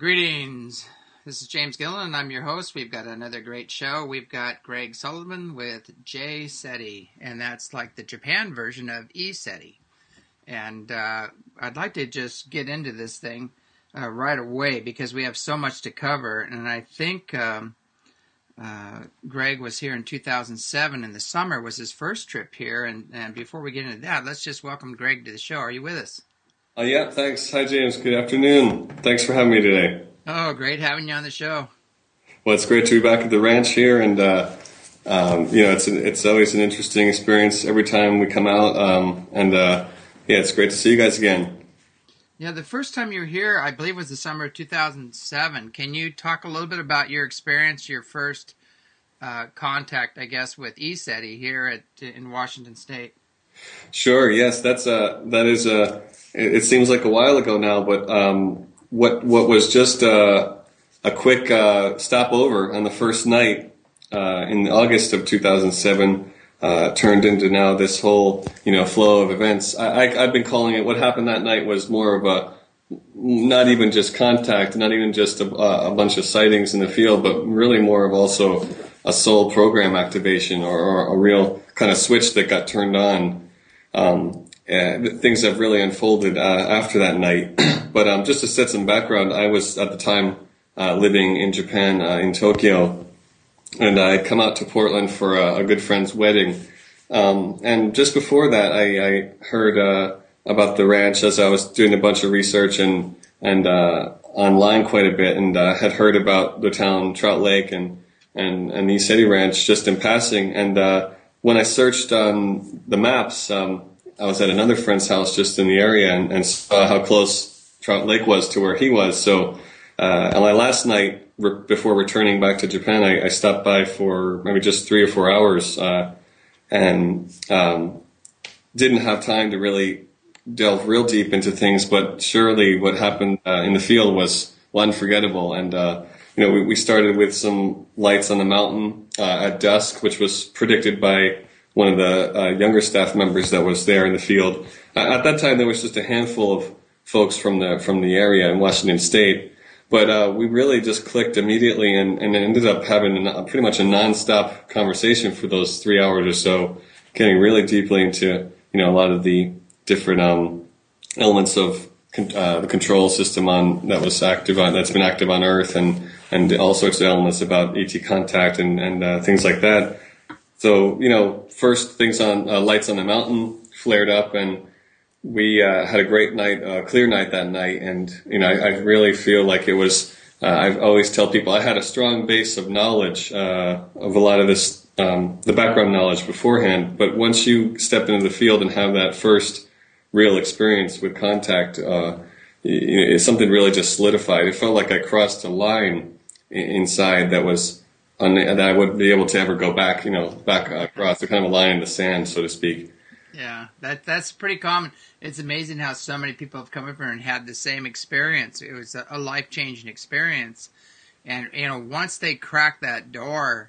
Greetings. This is James Gillen, and I'm your host. We've got another great show. We've got Greg Sullivan with J SETI, and that's like the Japan version of ECETI. And I'd like to just get into this thing right away because we have so much to cover. And I think Greg was here in 2007, and the summer was his first trip here. And before we get into that, let's just welcome Greg to the show. Are you with us? Yeah, thanks. Hi, James. Good afternoon. Thanks for having me today. Oh, great having you on the show. Well, it's great to be back at the ranch here, and it's always an interesting experience every time we come out. It's great to see you guys again. Yeah, the first time you were here, I believe, was the summer of 2007. Can you talk a little bit about your experience, your first contact, I guess, with ECETI here in Washington State? Sure. Yes, it seems like a while ago now, but what was just a quick stopover on the first night in August of 2007 turned into now this whole flow of events. I've been calling it. What happened that night was more of a not even just contact, not even just a bunch of sightings in the field, but really more of also a soul program activation or a real kind of switch that got turned on. Things have really unfolded after that night. But just to set some background, I was at the time living in Japan, in Tokyo, and I had come out to Portland for a good friend's wedding. And just before that, I heard about the ranch as I was doing a bunch of research and online quite a bit, and had heard about the town Trout Lake and the ECETI Ranch just in passing. And when I searched on the maps, I was at another friend's house just in the area and saw how close Trout Lake was to where he was. So on my last night before returning back to Japan, I stopped by for maybe just 3 or 4 hours and didn't have time to really delve real deep into things. But surely what happened in the field was unforgettable. And we started with some lights on the mountain at dusk, which was predicted by one of the younger staff members that was there in the field. At that time, there was just a handful of folks from the area in Washington State, but we really just clicked immediately and ended up having pretty much a nonstop conversation for those 3 hours or so, getting really deeply into a lot of the different elements of the control system that's been active on Earth, and all sorts of elements about ET contact and things like that. So, first things on lights on the mountain flared up, and we had a great night, clear night that night. And, I really feel like it was, I always tell people I had a strong base of knowledge of a lot of this, the background knowledge beforehand. But once you step into the field and have that first real experience with contact, something really just solidified. It felt like I crossed a line inside that was that I wouldn't be able to ever go back, back across. So kind of a line in the sand, so to speak. Yeah, that's pretty common. It's amazing how so many people have come over and had the same experience. It was a life-changing experience. And, once they cracked that door,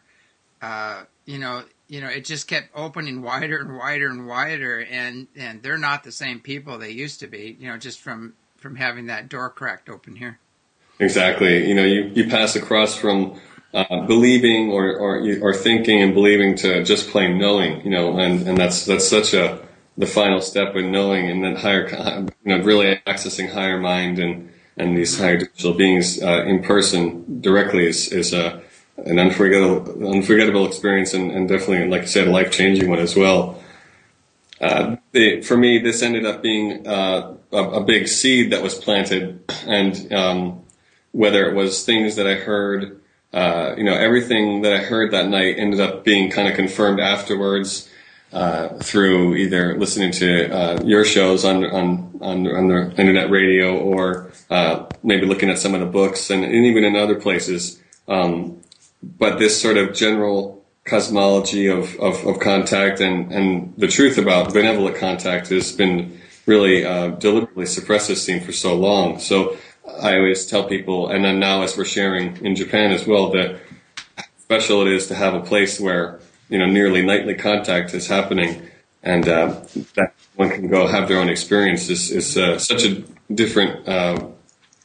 it just kept opening wider and wider and wider. And they're not the same people they used to be, just from having that door cracked open here. Exactly. You pass across from believing or thinking and believing to just plain knowing, and that's such the final step in knowing, and then higher, really accessing higher mind and these higher dimensional beings in person directly is an unforgettable experience, and definitely, like I said, a life-changing one as well. For me, this ended up being a big seed that was planted, and whether it was things that I heard. Everything that I heard that night ended up being kind of confirmed afterwards through either listening to your shows on the internet radio or maybe looking at some of the books and even in other places. But this sort of general cosmology of contact and the truth about benevolent contact has been really deliberately suppressed, it seemed, for so long. So I always tell people, and then now as we're sharing in Japan as well, that special it is to have a place where nearly nightly contact is happening, and that one can go have their own experience is such a different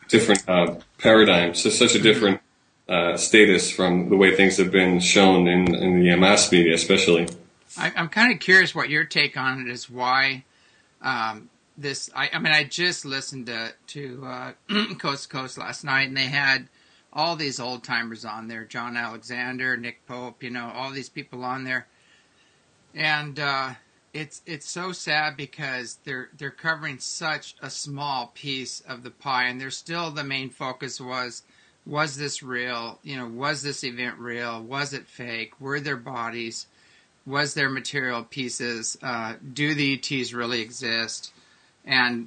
different paradigm, so such a different status from the way things have been shown in the mass media, especially. I'm kind of curious what your take on it is. Why this? I mean, I just listened to Coast to Coast last night, and they had all these old timers on there: John Alexander, Nick Pope, all these people on there, and it's so sad because they're covering such a small piece of the pie, and there's still the main focus was this real? Was this event real? Was it fake? Were there bodies? Was there material pieces? Do the ETs really exist? And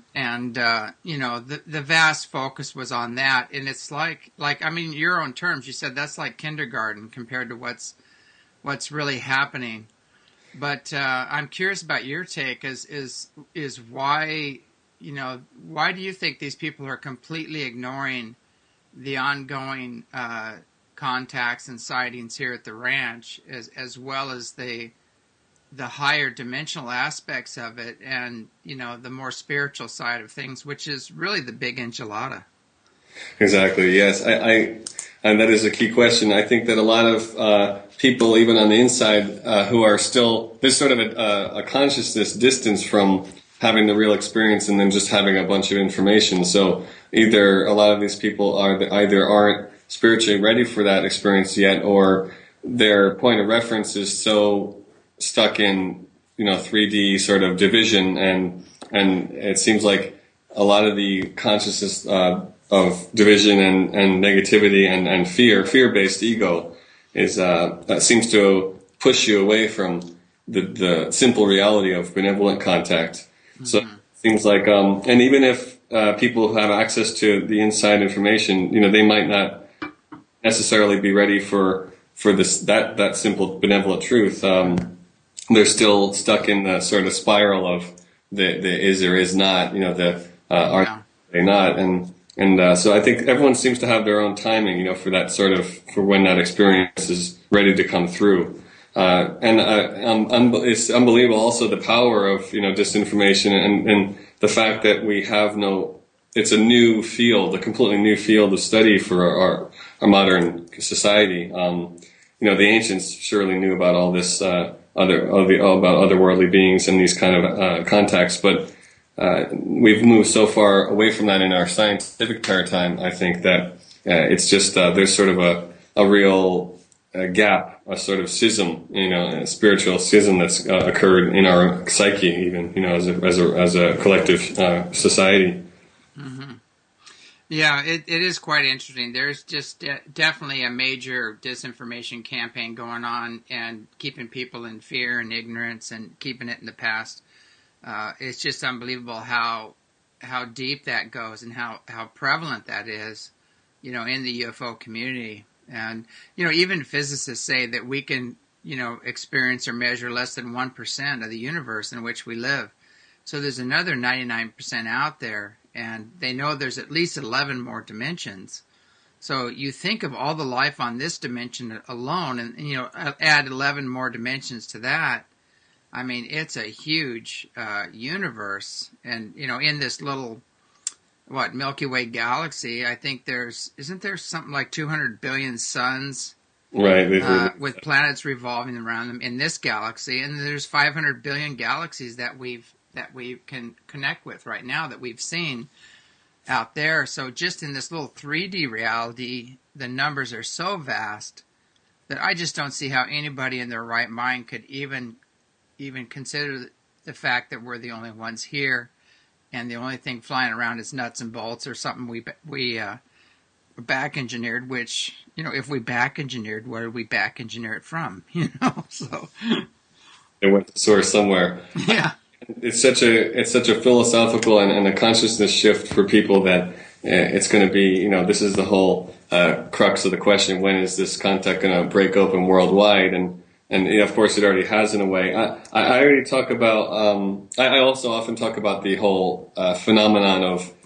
the vast focus was on that, and it's like I mean, your own terms, you said that's like kindergarten compared to what's really happening. But I'm curious about your take. Is why why do you think these people are completely ignoring the ongoing contacts and sightings here at the ranch, as well as the higher dimensional aspects of it, and the more spiritual side of things, which is really the big enchilada? Exactly. Yes, I and that is a key question. I think that a lot of people, even on the inside, who are still, there's sort of a consciousness distance from having the real experience and then just having a bunch of information. So either a lot of these people either aren't spiritually ready for that experience yet, or their point of reference is so stuck in 3D sort of division, and it seems like a lot of the consciousness of division and negativity and fear-based ego is that seems to push you away from the simple reality of benevolent contact. Mm-hmm. So it seems like, and even if people who have access to the inside information, they might not necessarily be ready for this that simple benevolent truth. They're still stuck in the sort of spiral of the is or is not, are they not, and so I think everyone seems to have their own timing, for that sort of, for when that experience is ready to come through. It's unbelievable also the power of, disinformation and the fact that we have it's a new field, a completely new field of study for our modern society. The ancients surely knew about all this, about otherworldly beings and these kind of contacts, but we've moved so far away from that in our scientific paradigm, I think, that it's just there's sort of a real gap, a sort of schism, a spiritual schism that's occurred in our psyche, even, as a collective society. Mm-hmm. Yeah, it is quite interesting. There's just definitely a major disinformation campaign going on, and keeping people in fear and ignorance and keeping it in the past. It's just unbelievable how deep that goes and how prevalent that is, in the UFO community. And, even physicists say that we can, experience or measure less than 1% of the universe in which we live. So there's another 99% out there, and they know there's at least 11 more dimensions. So you think of all the life on this dimension alone, and, add 11 more dimensions to that. I mean, it's a huge universe, and in this little Milky Way galaxy, I think isn't there something like 200 billion suns, right? With planets revolving around them in this galaxy, and there's 500 billion galaxies that we can connect with right now that we've seen out there. So just in this little 3D reality, the numbers are so vast that I just don't see how anybody in their right mind could even consider the fact that we're the only ones here, and the only thing flying around is nuts and bolts or something we back engineered. Which, if we back engineered, where did we back engineer it from? So it went to source somewhere. Yeah, it's such a philosophical and a consciousness shift for people that it's going to be, this is the whole crux of the question: when is this contact going to break open worldwide? And of course, it already has in a way. I already talk about. I also often talk about the whole phenomenon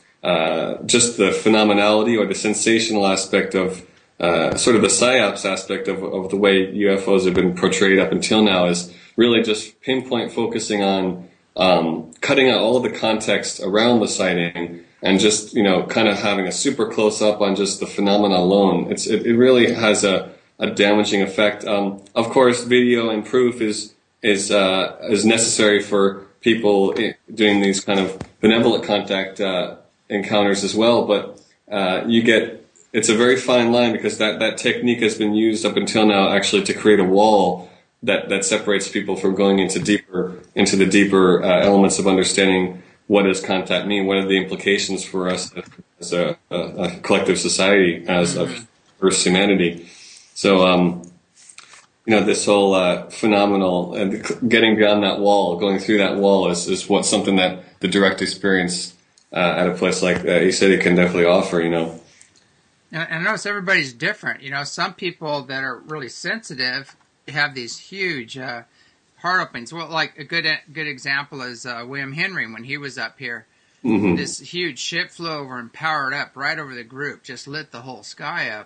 of just the phenomenality or the sensational aspect of sort of the psyops aspect of the way UFOs have been portrayed up until now, is really just pinpoint focusing on cutting out all of the context around the sighting, and just, kind of having a super close up on just the phenomena alone, it really has a damaging effect. Of course, video and proof is necessary for people doing these kind of benevolent contact encounters as well, but it's a very fine line, because that technique has been used up until now actually to create a wall that separates people from going into the deeper elements of understanding what does contact mean, what are the implications for us as a collective society, as a first humanity. So, this whole phenomenal and getting beyond that wall, going through that wall is something that the direct experience at a place like ECETI can definitely offer. And I notice everybody's different. Some people that are really sensitive have these huge heart openings. Well, like a good example is William Henry when he was up here. Mm-hmm. This huge ship flew over and powered up right over the group, just lit the whole sky up.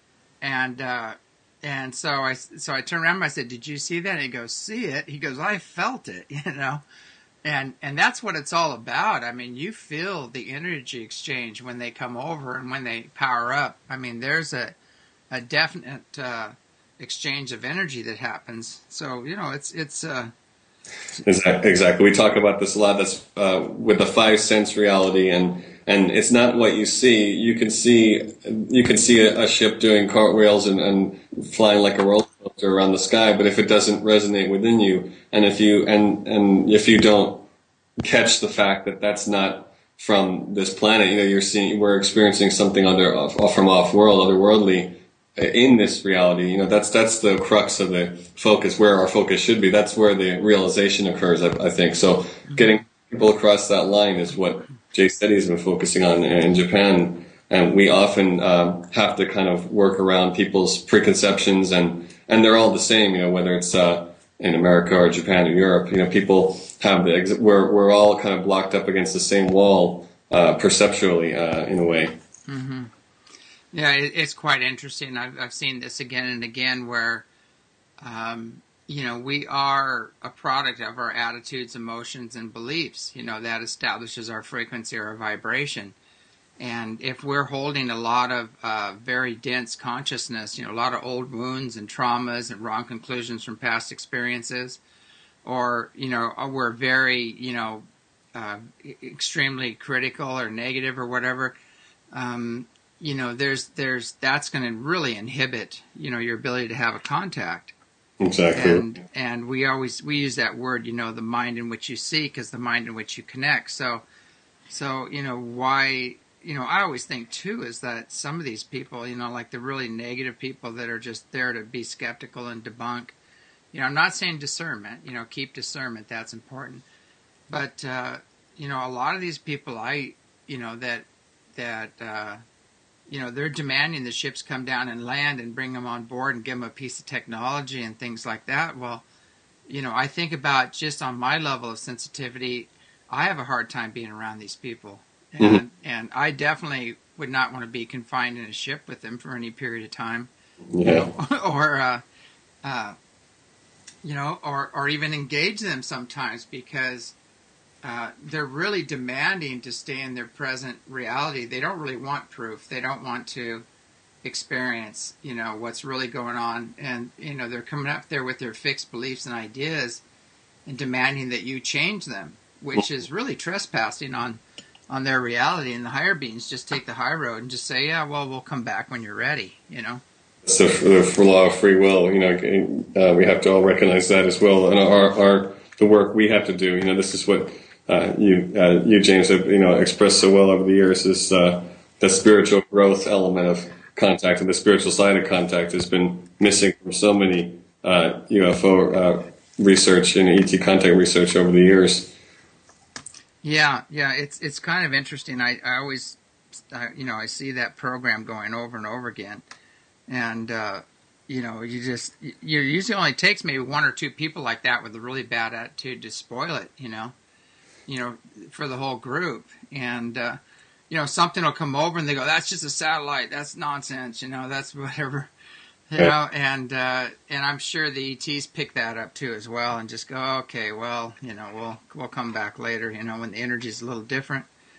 And so I turned around and I said, "Did you see that?" And he goes, "See it?" He goes, "I felt it," And that's what it's all about. I mean, you feel the energy exchange when they come over and when they power up. I mean, there's a definite exchange of energy that happens. So, it's Exactly. We talk about this a lot. That's with the five sense reality, and it's not what you see. You can see a ship doing cartwheels and flying like a roller coaster around the sky. But if it doesn't resonate within you, and if you don't catch the fact that that's not from this planet, we're experiencing something from off-world, otherworldly. In this reality, that's the crux of the focus, where our focus should be. That's where the realization occurs, I think. So getting people across that line is what Jay SETI has been focusing on in Japan. And we often have to kind of work around people's preconceptions, and they're all the same, whether it's in America or Japan or Europe. People have we're all kind of blocked up against the same wall perceptually in a way. Mm-hmm. Yeah, it's quite interesting. I've seen this again and again where, we are a product of our attitudes, emotions, and beliefs. That establishes our frequency or our vibration. And if we're holding a lot of very dense consciousness, a lot of old wounds and traumas and wrong conclusions from past experiences, or, we're very, extremely critical or negative or whatever, that's going to really inhibit, your ability to have a contact. Exactly. And we use that word, the mind in which you seek is the mind in which you connect. So, why, I always think too is that some of these people, like the really negative people that are just there to be skeptical and debunk, I'm not saying discernment, keep discernment, that's important. But, a lot of these people they're demanding the ships come down and land and bring them on board and give them a piece of technology and things like that. Well, I think about just on my level of sensitivity, I have a hard time being around these people. And I definitely would not want to be confined in a ship with them for any period of time. Yeah. Or even engage them sometimes because they're really demanding to stay in their present reality. They don't really want proof. They don't want to experience, what's really going on. And, they're coming up there with their fixed beliefs and ideas and demanding that you change them, which is really trespassing on their reality. And the higher beings just take the high road and just say, yeah, well, we'll come back when you're ready, It's the law of free will, we have to all recognize that as well. And the work we have to do, this is what you James have expressed so well over the years, is the spiritual growth element of contact, and the spiritual side of contact has been missing from so many UFO research and ET contact research over the years. Yeah, it's kind of interesting. I always I see that program going over and over again, and you usually only takes maybe one or two people like that with a really bad attitude to spoil it, for the whole group. And, something will come over and they go, that's just a satellite. That's nonsense. That's whatever, and I'm sure the ETs pick that up too as well and just go, okay, well, we'll come back later, when the energy is a little different.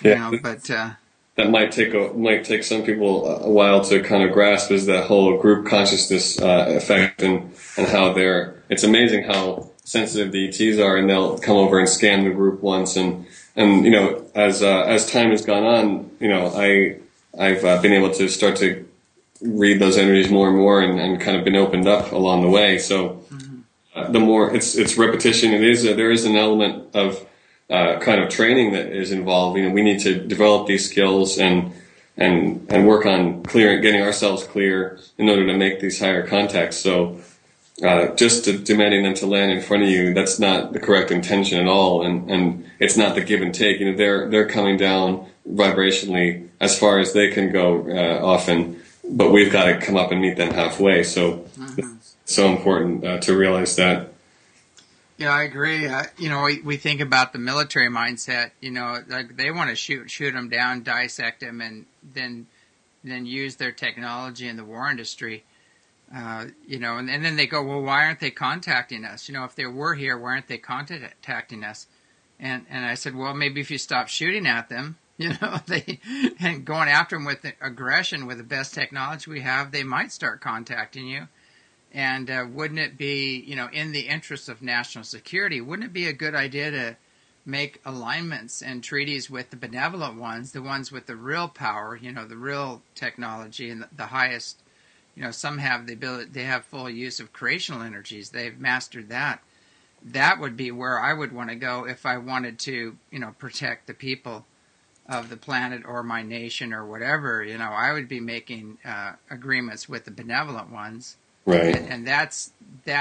Yeah, but that might take some people a while to kind of grasp is that whole group consciousness effect, and how it's amazing how sensitive the ETs are, and they'll come over and scan the group once, and as time has gone on, I've been able to start to read those energies more and more, and kind of been opened up along the way. So the more it's repetition, there is an element of kind of training that is involved. We need to develop these skills and work on getting ourselves clear in order to make these higher contacts. So just demanding them to land in front of you, that's not the correct intention at all, and it's not the give and take. They're coming down vibrationally as far as they can go often, but we've got to come up and meet them halfway. So it's so important to realize that. Yeah, I agree. We think about the military mindset. Like they want to shoot them down, dissect them, and then use their technology in the war industry. And then they go, well, why aren't they contacting us? If they were here, why aren't they contacting us? And I said, well, maybe if you stop shooting at them, and going after them with aggression, with the best technology we have, they might start contacting you. And wouldn't it be, in the interest of national security, wouldn't it be a good idea to make alignments and treaties with the benevolent ones, the ones with the real power, the real technology and the highest, some have the ability, they have full use of creational energies. They've mastered that. That would be where I would want to go if I wanted to, protect the people of the planet or my nation or whatever. I would be making agreements with the benevolent ones. Right. And that's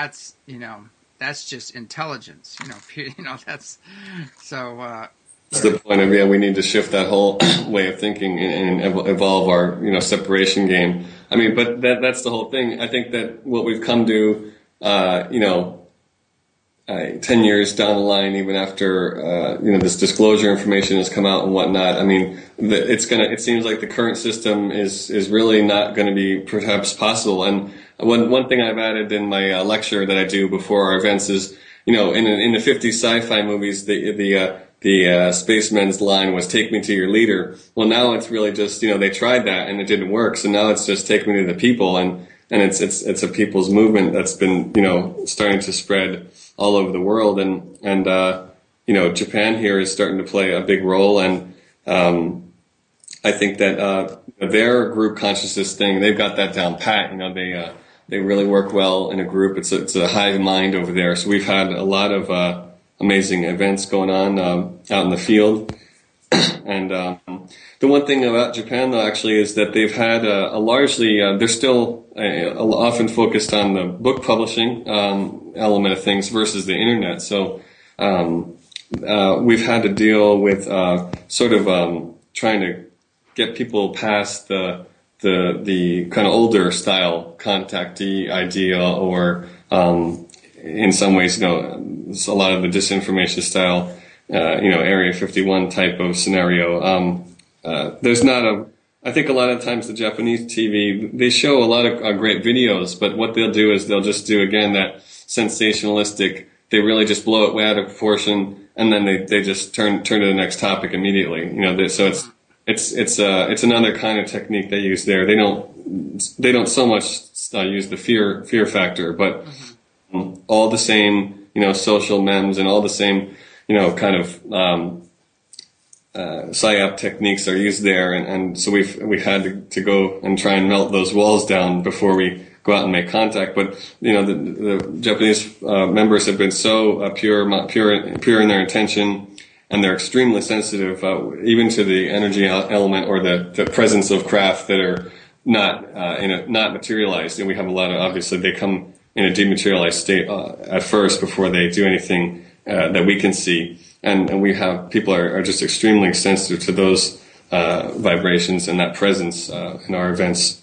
just intelligence. That's so. That's the point of we need to shift that whole way of thinking and evolve our separation game. I mean, but that's the whole thing. I think that what we've come to 10 years down the line, even after this disclosure information has come out and whatnot, I mean, it seems like the current system is really not going to be perhaps possible. And one thing I've added in my lecture that I do before our events is, in the 50s sci-fi movies, the spaceman's line was "Take me to your leader." Well, now it's really just they tried that and it didn't work, so now it's just "Take me to the people," and it's a people's movement that's been starting to spread all over the world, and Japan here is starting to play a big role, and I think that their group consciousness thing, they've got that down pat. They really work well in a group. It's a hive mind over there. So we've had a lot of amazing events going on out in the field. And the one thing about Japan, though, actually, is that they've had a largely, they're still often focused on the book publishing element of things versus the internet. So we've had to deal with sort of trying to get people past the kind of older style contactee idea, or in some ways, it's a lot of the disinformation style, Area 51 type of scenario. There's not I think a lot of times the Japanese TV, they show a lot of great videos, but what they'll do is they'll just do, again, that sensationalistic, they really just blow it way out of proportion, and then they just turn to the next topic immediately. So it's another kind of technique they use there. They don't so much use the fear factor, but all the same, social memes and all the same, kind of psyop techniques are used there, and so we've had to go and try and melt those walls down before we go out and make contact. But the Japanese members have been so pure in their intention, and they're extremely sensitive, even to the energy element or the presence of craft that are not materialized. And we have a lot of, obviously, they come in a dematerialized state at first before they do anything that we can see. And we have people are just extremely sensitive to those vibrations and that presence in our events.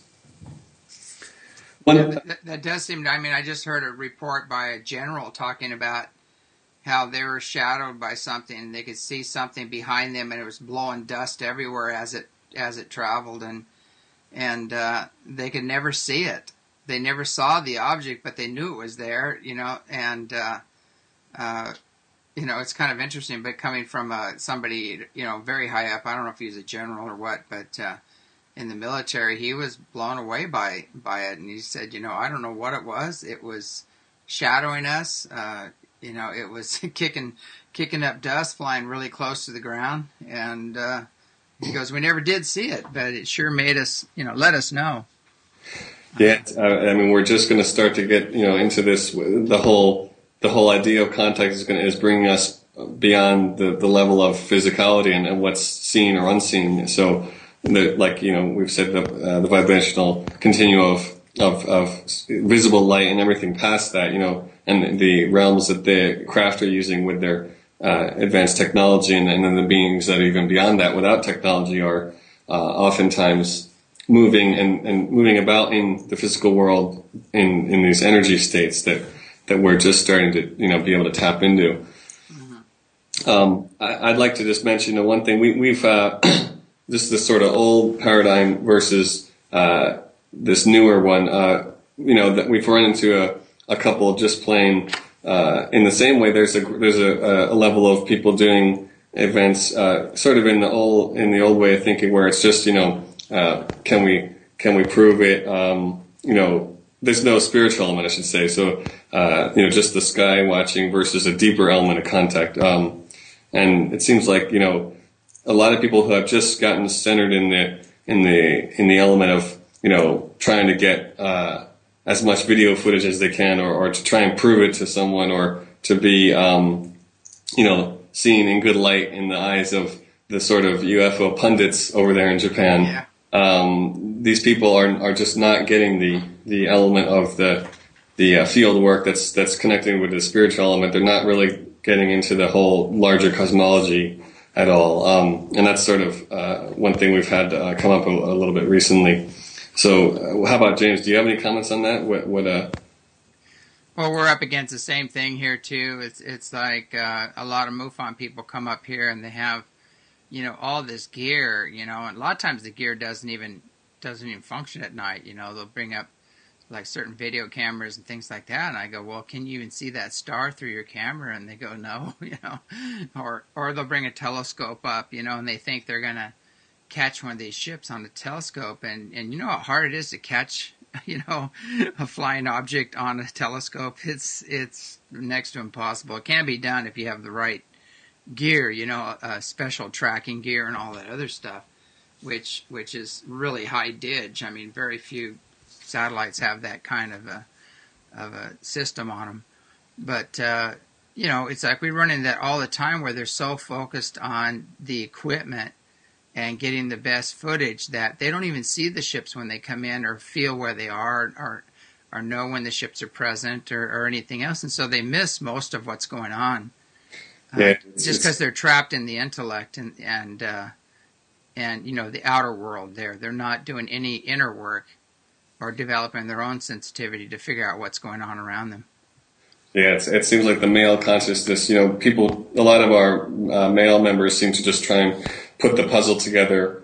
That does seem. I mean, I just heard a report by a general talking about how they were shadowed by something, and they could see something behind them, and it was blowing dust everywhere as it traveled, and they could never see it. They never saw the object, but they knew it was there, and it's kind of interesting, but coming from somebody, very high up, I don't know if he's a general or what, but in the military, he was blown away by it. And he said, I don't know what it was. It was shadowing us. It was kicking up dust, flying really close to the ground. And he goes, we never did see it, but it sure made us, let us know. Yeah, I mean, we're just going to start to get, into this. The whole idea of contact is bringing us beyond the level of physicality and what's seen or unseen. So, we've said, the vibrational continuum of visible light and everything past that, and the realms that the craft are using with their advanced technology, and then the beings that are even beyond that without technology are oftentimes moving and moving about in the physical world in these energy states that we're just starting to be able to tap into. I'd like to just mention one thing. We've just this sort of old paradigm versus this newer one. That we've run into a couple just plain in the same way. There's a level of people doing events sort of in the old way of thinking, where it's just can we prove it? There's no spiritual element, I should say. So just the sky watching versus a deeper element of contact. And it seems like a lot of people who have just gotten centered in the element of trying to get as much video footage as they can, or to try and prove it to someone, or to be seen in good light in the eyes of the sort of UFO pundits over there in Japan. Yeah. These people are just not getting the element of the field work that's connecting with the spiritual element. They're not really getting into the whole larger cosmology at all. And that's sort of one thing we've had come up a little bit recently. So how about James? Do you have any comments on that? Well, we're up against the same thing here too. It's like a lot of MUFON people come up here and they have all this gear, and a lot of times the gear doesn't even function at night. They'll bring up like certain video cameras and things like that, and I go, well, can you even see that star through your camera? And they go, no, or they'll bring a telescope up, and they think they're gonna catch one of these ships on the telescope, and you know how hard it is to catch a flying object on a telescope. It's next to impossible. It can be done if you have the right gear, special tracking gear and all that other stuff, which is really high dig. I mean, very few satellites have that kind of a system on them. But it's like we run into that all the time, where they're so focused on the equipment and getting the best footage that they don't even see the ships when they come in, or feel where they are, or know when the ships are present, or anything else, and so they miss most of what's going on. Just because they're trapped in the intellect and the outer world. They're not doing any inner work or developing their own sensitivity to figure out what's going on around them. Yeah, it seems like the male consciousness. A lot of our male members seem to just try and put the puzzle together,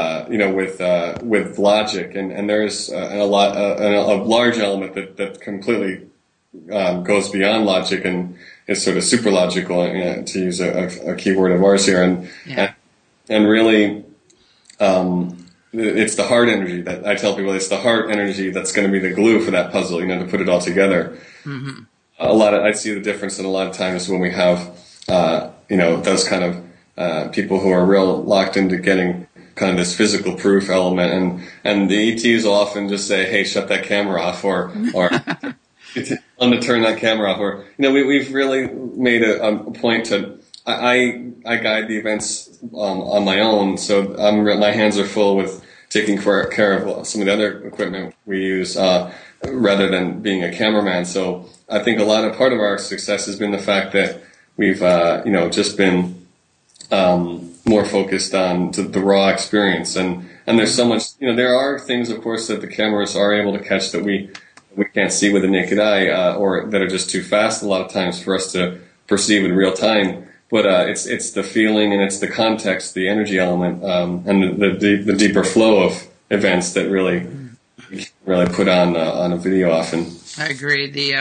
with logic, and there's a large element that completely goes beyond logic and is sort of super logical, to use a key word of ours here, and really, it's the heart energy that I tell people. It's the heart energy that's going to be the glue for that puzzle, to put it all together. Mm-hmm. I see the difference in a lot of times when we have, those kind of people who are real locked into getting kind of this physical proof element, and the ETs will often just say, "Hey, shut that camera off," or on to turn that camera off, or we've really made a point to. I guide the events on my own, so my hands are full with taking care of some of the other equipment we use, rather than being a cameraman. So I think part of our success has been the fact that we've just been more focused on the raw experience, and there's so much. There are things, of course, that the cameras are able to catch that we can't see with the naked eye, or that are just too fast a lot of times for us to perceive in real time. But it's the feeling, and it's the context, the energy element, and the deeper flow of events that really put on a video often. I agree.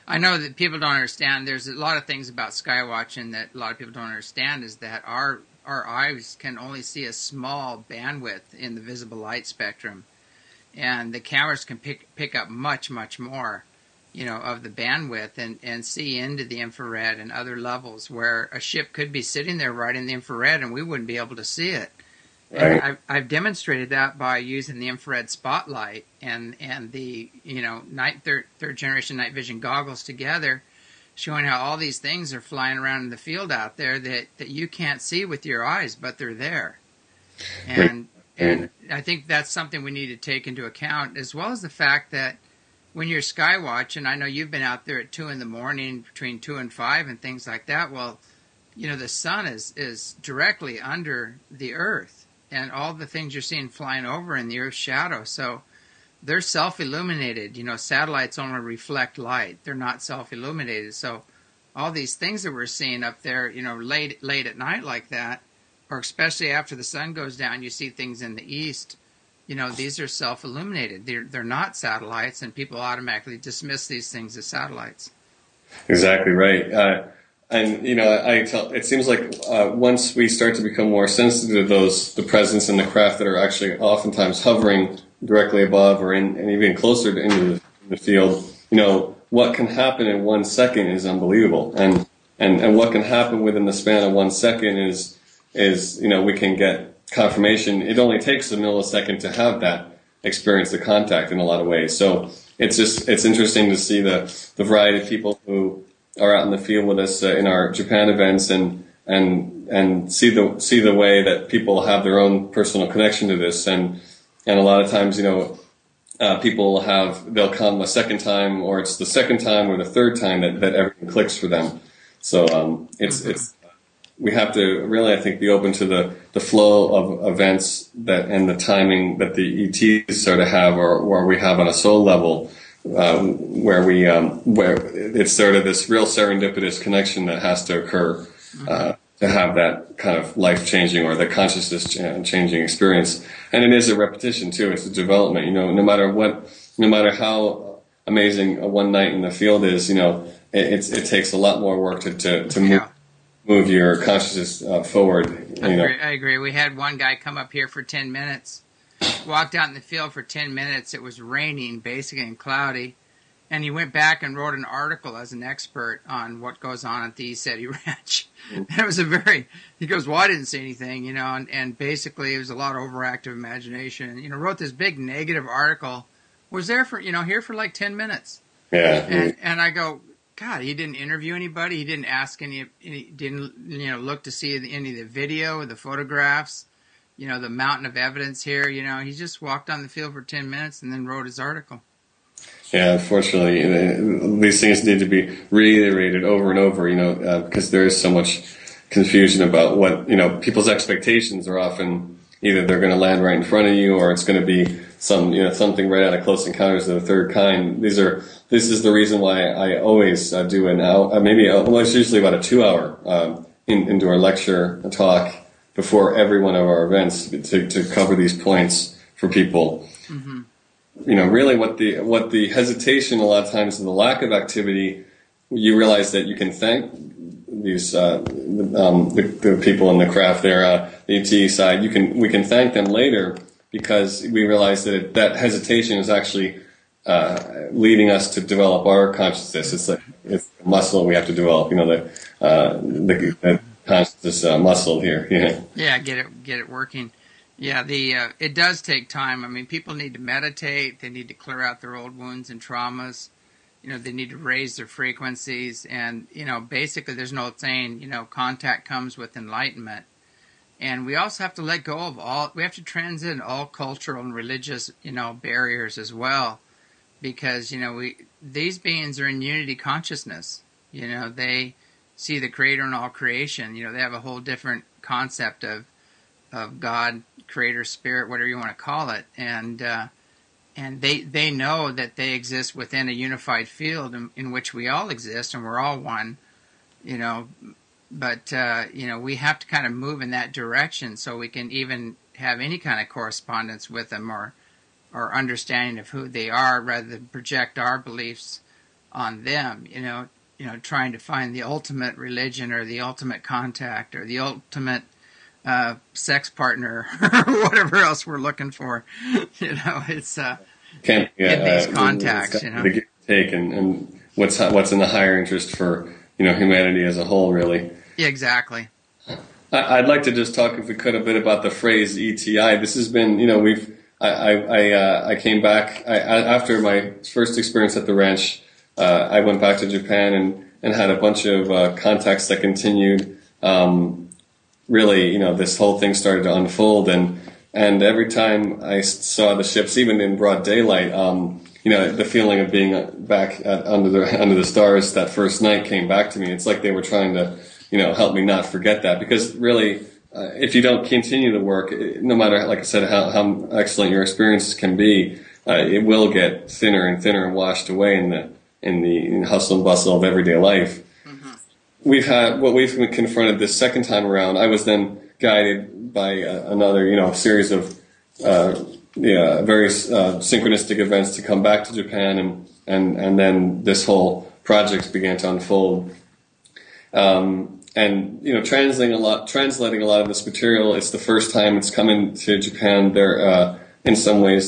I know that people don't understand. There's a lot of things about skywatching that a lot of people don't understand. Is that our eyes can only see a small bandwidth in the visible light spectrum, and the cameras can pick up much more, of the bandwidth and see into the infrared and other levels where a ship could be sitting there right in the infrared and we wouldn't be able to see it. Right. And I've demonstrated that by using the infrared spotlight and the third generation night vision goggles together, showing how all these things are flying around in the field out there that you can't see with your eyes, but they're there. And I think that's something we need to take into account, as well as the fact that when you're skywatching, I know you've been out there at 2 a.m, between 2 and 5 and things like that. Well, the sun is directly under the earth, and all the things you're seeing flying over in the earth's shadow. So they're self-illuminated. Satellites only reflect light. They're not self-illuminated. So all these things that we're seeing up there, late at night like that, or especially after the sun goes down, you see things in the east. These are self-illuminated. They're not satellites, and people automatically dismiss these things as satellites. Exactly right. And it seems like once we start to become more sensitive to the presence in the craft that are actually oftentimes hovering directly above or and even closer into the field, what can happen in 1 second is unbelievable. And what can happen within the span of 1 second is we can get confirmation. It only takes a millisecond to have that experience of contact in a lot of ways. So it's interesting to see the variety of people who are out in the field with us in our Japan events and see the way that people have their own personal connection to this. And a lot of times, people they'll come a second time, or it's the second time or the third time that everything clicks for them. So we have to really, I think, be open to the flow of events and the timing that the ETs sort of have, or we have on a soul level, where it's sort of this real serendipitous connection that has to occur to have that kind of life-changing or the consciousness-changing experience. And it is a repetition too. It's a development. No matter how amazing a one night in the field is, it takes a lot more work to move your consciousness forward. I agree. We had one guy come up here for 10 minutes, walked out in the field for 10 minutes. It was raining, basically, and cloudy. And he went back and wrote an article as an expert on what goes on at the ECETI Ranch. And it was he goes, well, I didn't see anything, and basically it was a lot of overactive imagination. Wrote this big negative article, was there for, here for like 10 minutes. Yeah. And I go, God, he didn't interview anybody. He didn't ask didn't, look to see any of the video or the photographs, the mountain of evidence here. He just walked on the field for 10 minutes and then wrote his article. Yeah, unfortunately, these things need to be reiterated over and over, because there is so much confusion about what, people's expectations are often either they're going to land right in front of you or it's going to be something right out of Close Encounters of the Third Kind. This is the reason why I always do an hour, it's usually about a 2-hour indoor lecture talk before every one of our events to cover these points for people. Mm-hmm. Really what the hesitation a lot of times and the lack of activity, you realize that you can thank these the people in the craft there, the ET side. We can thank them later because we realize that hesitation is actually leading us to develop our consciousness. It's a muscle we have to develop. The consciousness muscle here. Yeah. Yeah, get it working. Yeah, it does take time. People need to meditate. They need to clear out their old wounds and traumas. They need to raise their frequencies. And, basically there's no saying, contact comes with enlightenment. And we also have to let go of we have to transcend all cultural and religious, barriers as well. Because, these beings are in unity consciousness. They see the Creator in all creation. They have a whole different concept of God, Creator, Spirit, whatever you want to call it, and they know that they exist within a unified field in which we all exist, and we're all one, But we have to kind of move in that direction so we can even have any kind of correspondence with them or understanding of who they are, rather than project our beliefs on them, trying to find the ultimate religion or the ultimate contact or the ultimate sex partner or whatever else we're looking for. It's in these contacts. The give and take, and what's in the higher interest for humanity as a whole, really. Yeah, exactly. I'd like to just talk, if we could, a bit about the phrase ETI. This has been, I came back after my first experience at the ranch. I went back to Japan and had a bunch of contacts that continued. Really, this whole thing started to unfold, and every time I saw the ships, even in broad daylight, the feeling of being back under the stars that first night came back to me. It's like they were trying to, help me not forget that, because really, if you don't continue the work, no matter, like I said, how excellent your experiences can be, it will get thinner and thinner and washed away in the hustle and bustle of everyday life. We've been confronted this second time around. I was then guided by another, series of very synchronistic events to come back to Japan, and then this whole project began to unfold. Translating a lot of this material. It's the first time it's coming to Japan. There, in some ways,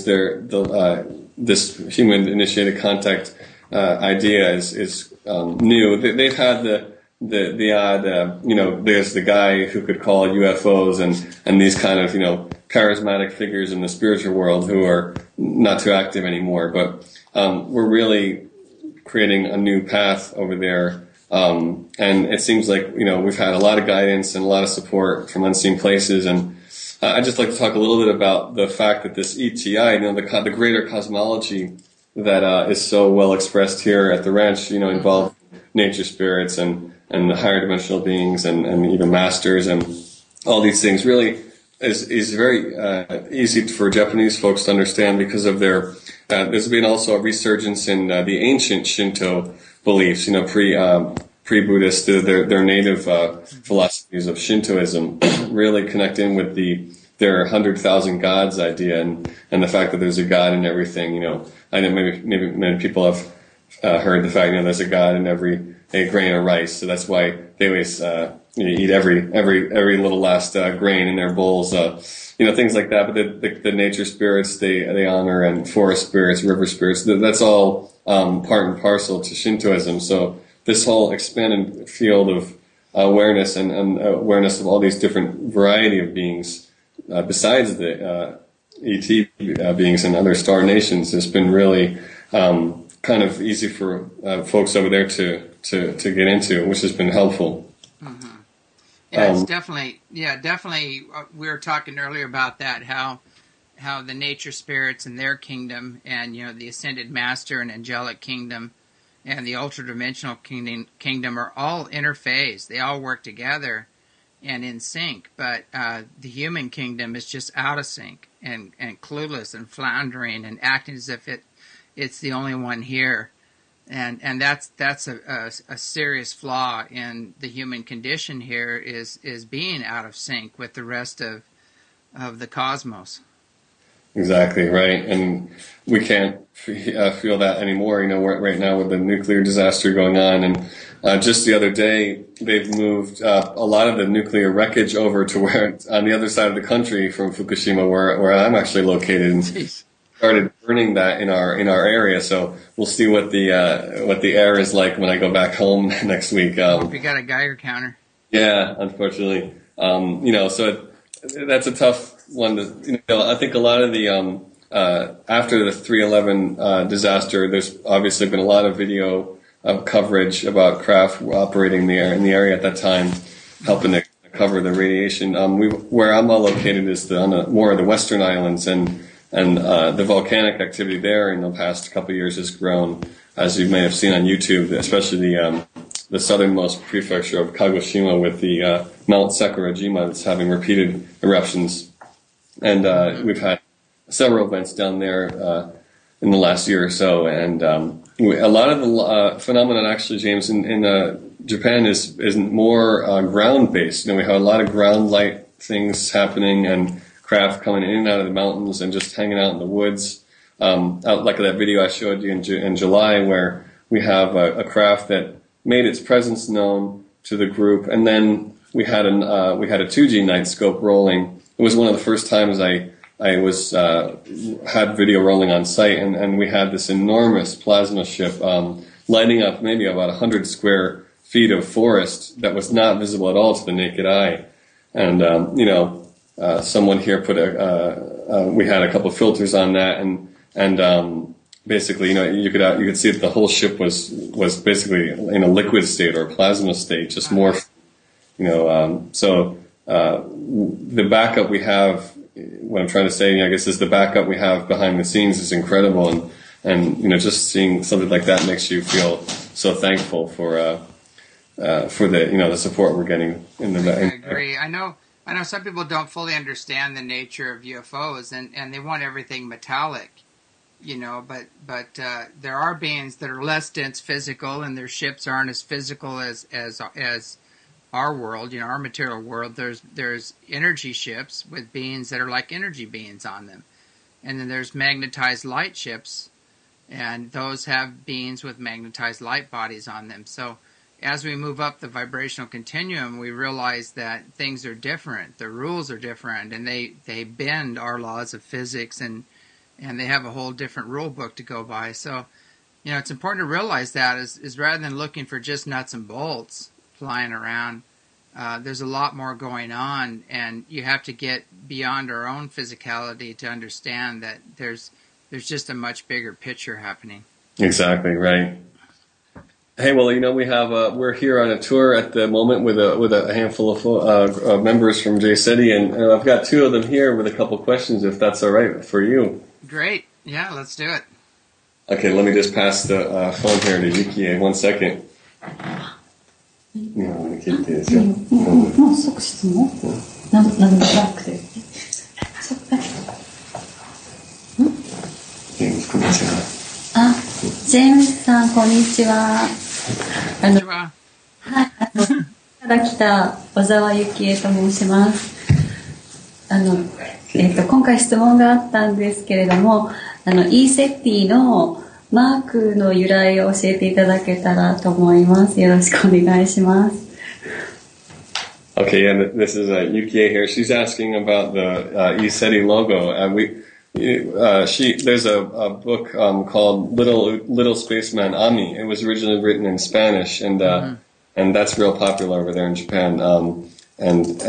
this human-initiated contact idea is new. They've had the odd, there's the guy who could call UFOs and these kind of, charismatic figures in the spiritual world who are not too active anymore. But we're really creating a new path over there. And it seems like, we've had a lot of guidance and a lot of support from unseen places. And I'd just like to talk a little bit about the fact that this ETI, the greater cosmology that is so well expressed here at the ranch, involved nature spirits and the higher dimensional beings and even masters and all these things, really is very easy for Japanese folks to understand because of their. There's been also a resurgence in the ancient Shinto beliefs, pre-Buddhist, their native philosophies of Shintoism, really connect in with their 100,000 gods idea and the fact that there's a God in everything. I know maybe many people have heard the fact there's a God in every grain of rice, so that's why they always eat every little last grain in their bowls, things like that. But the nature spirits they honor, and forest spirits, river spirits, that's all part and parcel to Shintoism. So this whole expanded field of awareness and awareness of all these different variety of beings, besides the ET beings and other star nations, has been really kind of easy for folks over there to get into, which has been helpful. Mm-hmm. Yeah, it's definitely. We were talking earlier about that, how the nature spirits and their kingdom, and the ascended master and angelic kingdom, and the ultra-dimensional kingdom are all interphased. They all work together and in sync. But the human kingdom is just out of sync and clueless and floundering and acting as if it's the only one here. And that's a serious flaw in the human condition here, is being out of sync with the rest of the cosmos. Exactly right, and we can't feel that anymore. Right now with the nuclear disaster going on, and just the other day they've moved a lot of the nuclear wreckage over to where on the other side of the country from Fukushima, where I'm actually located. And started burning that in our area, so we'll see what the air is like when I go back home next week. We got a Geiger counter. Yeah, unfortunately, so that's a tough one. I think a lot of the after the 3/11 disaster, there's obviously been a lot of video coverage about craft operating in the area at that time, helping to cover the radiation. Where I'm all located is on more of the western islands, and the volcanic activity there in the past couple of years has grown, as you may have seen on YouTube, especially the southernmost prefecture of Kagoshima with the Mount Sakurajima that's having repeated eruptions. And we've had several events down there in the last year or so. And a lot of the phenomenon, actually, James, in Japan is more ground-based. We have a lot of ground light things happening and craft coming in and out of the mountains and just hanging out in the woods. Out like that video I showed you in July, where we have a craft that made its presence known to the group, and then we had a 2G night scope rolling. It was one of the first times I was had video rolling on site, and we had this enormous plasma ship lighting up maybe about 100 square feet of forest that was not visible at all to the naked eye. And someone here put we had a couple of filters on that, and basically, you could see that the whole ship was basically in a liquid state or a plasma state, just more, so the backup we have, what I'm trying to say, I guess, is the backup we have behind the scenes is incredible, and just seeing something like that makes you feel so thankful for the support we're getting in the. I agree. I know some people don't fully understand the nature of UFOs, and they want everything metallic, but there are beings that are less dense physical, and their ships aren't as physical as our world, our material world. There's energy ships with beings that are like energy beings on them, and then there's magnetized light ships, and those have beings with magnetized light bodies on them. So as we move up the vibrational continuum, we realize that things are different, the rules are different, and they bend our laws of physics, and they have a whole different rule book to go by. So, it's important to realize that is rather than looking for just nuts and bolts flying around, there's a lot more going on, and you have to get beyond our own physicality to understand that there's just a much bigger picture happening. Exactly, right. Hey, well, we have we're here on a tour at the moment with a handful of members from Jay SETI, and I've got two of them here with a couple questions, if that's all right for you. Great. Yeah, let's do it. Okay, let me just pass the phone here to Yukie. 1 second. もう即質問何でもなくてジェームスさん、こんにちは。はい、から来た小沢幸恵と申します。今回質問があったんですけれども、Eセティのマークの由来を教えていただけたらと思います。よろしくお願いします。 Okay, and this is Yukie here. She's asking about the E SETI logo. There's a book called Little Spaceman Ami. It was originally written in Spanish, and that's real popular over there in Japan. And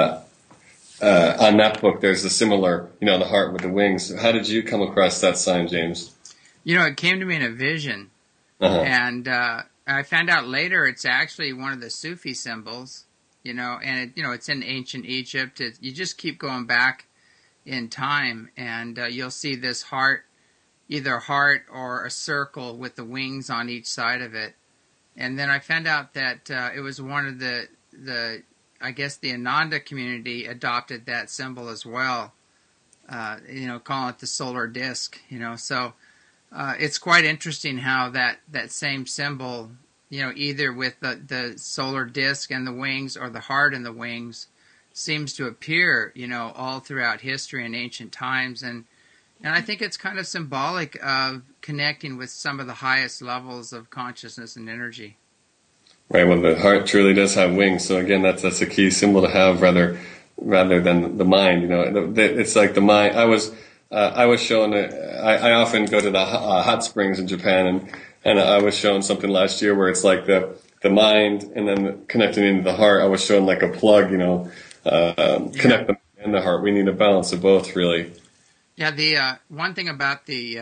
on that book, there's a similar, the heart with the wings. How did you come across that sign, James? It came to me in a vision, and I found out later it's actually one of the Sufi symbols. And it's in ancient Egypt. You just keep going back in time, and you'll see this heart, either a heart or a circle with the wings on each side of it. And then I found out that it was one of the I guess the Ananda community adopted that symbol as well. Calling it the solar disk. So it's quite interesting how that same symbol, either with the solar disk and the wings or the heart and the wings, seems to appear, all throughout history and ancient times. And I think it's kind of symbolic of connecting with some of the highest levels of consciousness and energy. Right. Well, the heart truly does have wings. So again, that's a key symbol to have rather than the mind. It's like the mind. I was shown. I often go to the hot springs in Japan, and I was shown something last year where it's like the mind and then connecting into the heart. I was shown like a plug, connect the mind and the heart. We need a balance of both, really. Yeah, the one thing about the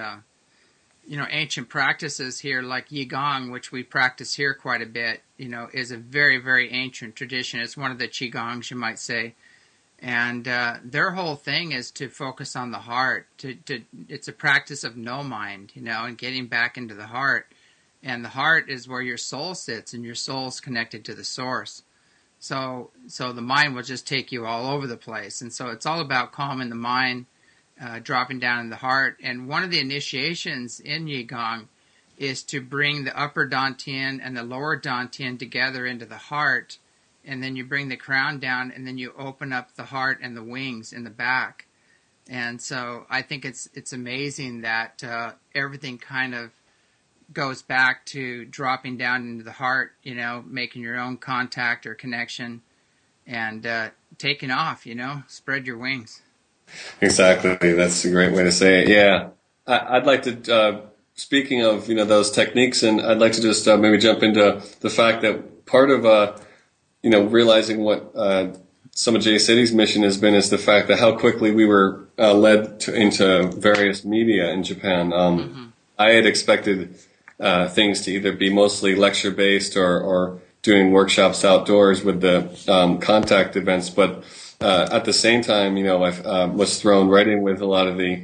ancient practices here, like Qigong, which we practice here quite a bit, is a very, very ancient tradition. It's one of the Qigongs, you might say. And their whole thing is to focus on the heart. It's a practice of no mind, and getting back into the heart. And the heart is where your soul sits, and your soul's connected to the source. So the mind will just take you all over the place. And so it's all about calming the mind, dropping down in the heart. And one of the initiations in Qigong is to bring the upper Dantian and the lower Dantian together into the heart. And then you bring the crown down, and then you open up the heart and the wings in the back. And so I think it's amazing that everything kind of goes back to dropping down into the heart, making your own contact or connection and taking off, spread your wings. Exactly. That's a great way to say it. Yeah. I'd like to, speaking of, those techniques, and I'd like to just maybe jump into the fact that part of, realizing what some of J City's mission has been is the fact that how quickly we were led into various media in Japan. I had expected things to either be mostly lecture-based or doing workshops outdoors with the contact events, but at the same time, I was thrown right in with a lot of the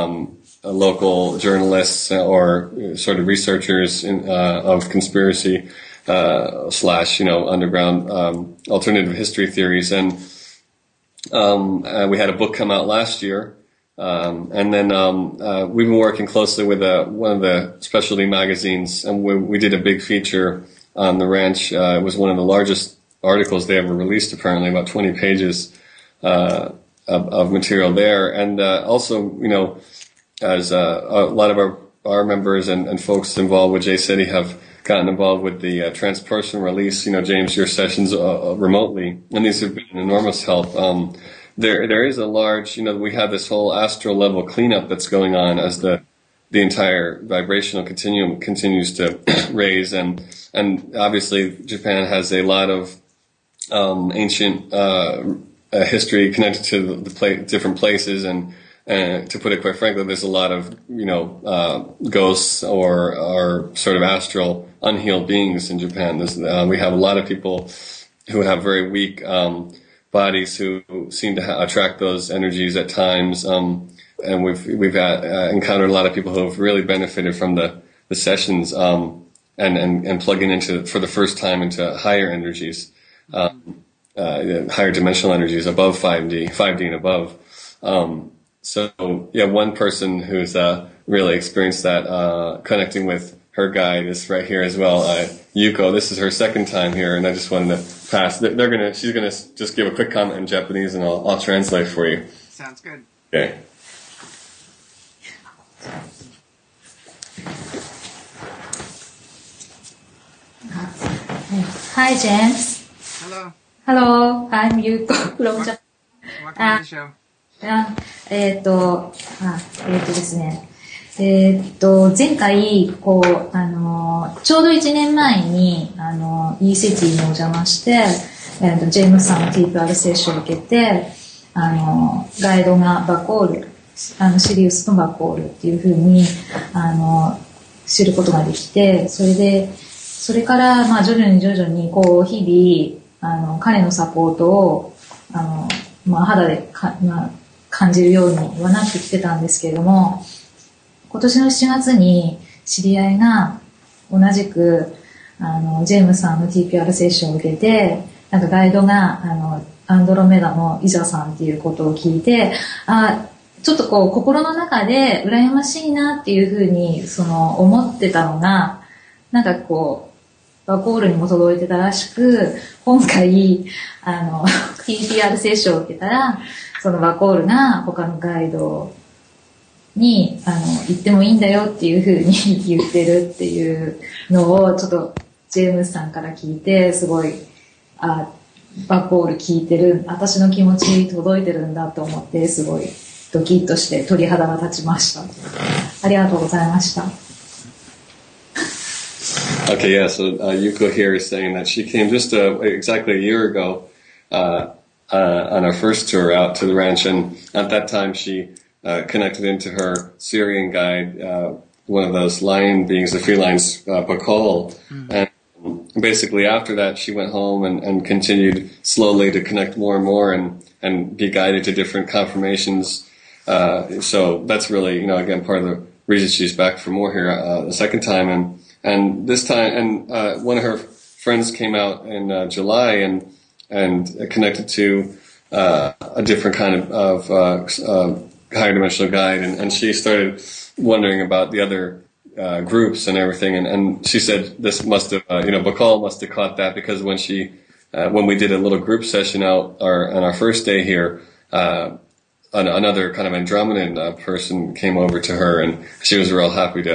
local journalists or sort of researchers of conspiracy slash underground alternative history theories, and we had a book come out last year, and then we've been working closely with one of the specialty magazines, and we did a big feature on the ranch. It was one of the largest articles they ever released, apparently, about 20 pages of material there. And also, as a lot of our members and folks involved with J-City have gotten involved with the transpersonal release, James, your sessions remotely, and these have been an enormous help. There is a large, we have this whole astral level cleanup that's going on as the entire vibrational continuum continues to raise, and obviously Japan has a lot of ancient history connected to the different places, and to put it quite frankly, there's a lot of ghosts or sort of astral unhealed beings in Japan. We have a lot of people who have very weak bodies who seem to attract those energies at times, and we've encountered a lot of people who have really benefited from the sessions and plugging into for the first time into higher energies, higher dimensional energies above 5D and above. So yeah, one person who's really experienced that connecting with her guide is right here as well, Yuko. This is her second time here, and I just wanted to pass. She's gonna just give a quick comment in Japanese, and I'll translate for you. Sounds good. Okay. Hi, James. Hello. Hello, I'm Yuko from Japan. Welcome to the show. ですね。前回、ちょうど1年前に、E シティにお邪魔して、ジェームスさんの TPR セッションを受けて、ガイドがバコール、シリウスのバコールっていう風に、知ることができて、それから、徐々に、日々、彼のサポートを、肌で感じるようにはなってきてたんですけれども、今年の7月に知り合いが同じくジェームスさんの TPR セッションを受けて、なんかガイドがアンドロメダのイザさんっていうことを聞いて、ちょっと心の中で羨ましいなっていうふうに思ってたのが、なんかバコールにも届いてたらしく、今回TPR セッションを受けたら、そのバコールが他のガイドに行ってもいいんだよっていう風に言ってるっていうのをちょっとジェームスさんから聞いて、すごいバコール聞いてる、私の気持ち届いてるんだと思って、すごいドキッとして鳥肌が立ちました。ありがとうございました。 Okay, yeah, so Yuko here is saying that she came just exactly a year ago on our first tour out to the ranch, and at that time she connected into her Syrian guide, one of those lion beings, the felines, Bakol. And basically after that she went home and continued slowly to connect more and more and be guided to different confirmations. So that's really, again, part of the reason she's back for more here the second time. And this time, and one of her friends came out in July and connected to a different kind of higher dimensional guide, and she started wondering about the other groups and everything, and she said this must have, Bakal must have caught that, because when we did a little group session on our first day here, another kind of Andromedan person came over to her, and she was real happy to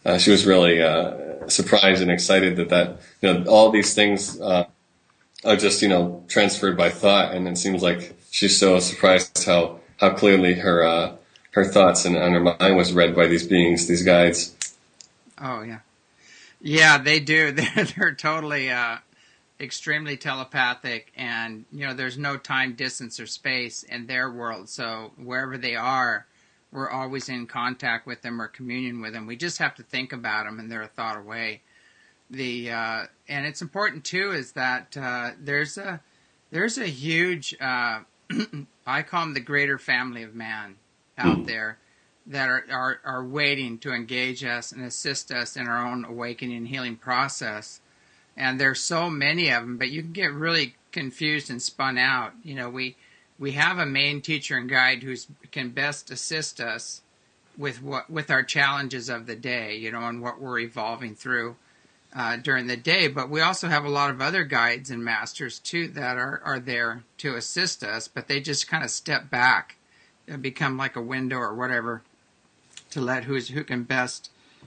she was really surprised and excited that all these things are just transferred by thought, and it seems like she's so surprised how clearly her thoughts and her mind was read by these beings, these guides. Oh yeah, yeah, they do. They're totally extremely telepathic, and there's no time, distance, or space in their world. So wherever they are, we're always in contact with them or communion with them. We just have to think about them, and they're a thought away. And it's important too is that there's a huge I call them the greater family of man out there that are waiting to engage us and assist us in our own awakening and healing process. And there's so many of them, but you can get really confused and spun out. We have a main teacher and guide who can best assist us with our challenges of the day, and what we're evolving through during the day. But we also have a lot of other guides and masters too that are there to assist us, but they just kind of step back and become like a window or whatever to let who can best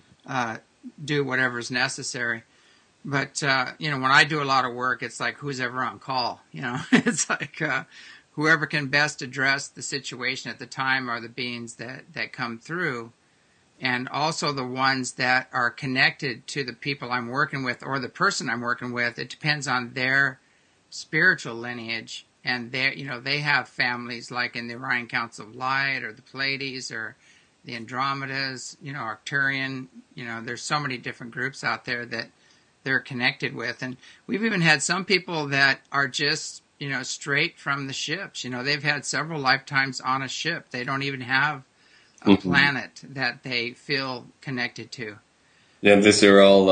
do whatever's necessary. But when I do a lot of work, it's like who's ever on call. It's like whoever can best address the situation at the time are the beings that come through, and also the ones that are connected to the people I'm working with or the person I'm working with. It depends on their spiritual lineage, and they have families like in the Orion Council of Light or the Pleiades or the Andromedas, Arcturian. There's so many different groups out there that they're connected with. And we've even had some people that are just, straight from the ships. They've had several lifetimes on a ship. They don't even have a planet that they feel connected to. Yeah, these are all,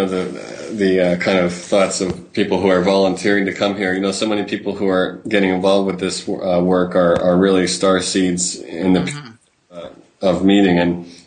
the kind of thoughts of people who are volunteering to come here. So many people who are getting involved with this work are really star seeds in the of meeting,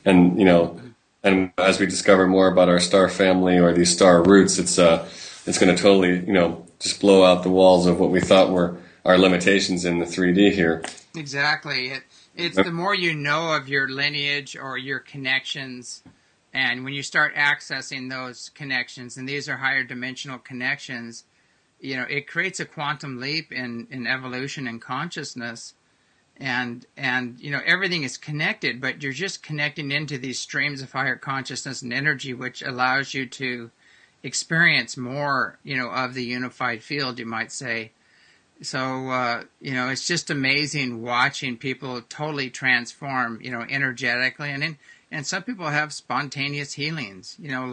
and as we discover more about our star family or these star roots, it's going to totally, just blow out the walls of what we thought were our limitations in the 3D here. Exactly. It's the more you know of your lineage or your connections, and when you start accessing those connections, and these are higher dimensional connections, it creates a quantum leap in evolution and consciousness. And everything is connected, but you're just connecting into these streams of higher consciousness and energy, which allows you to experience more, of the unified field, you might say. So, it's just amazing watching people totally transform, energetically. And some people have spontaneous healings,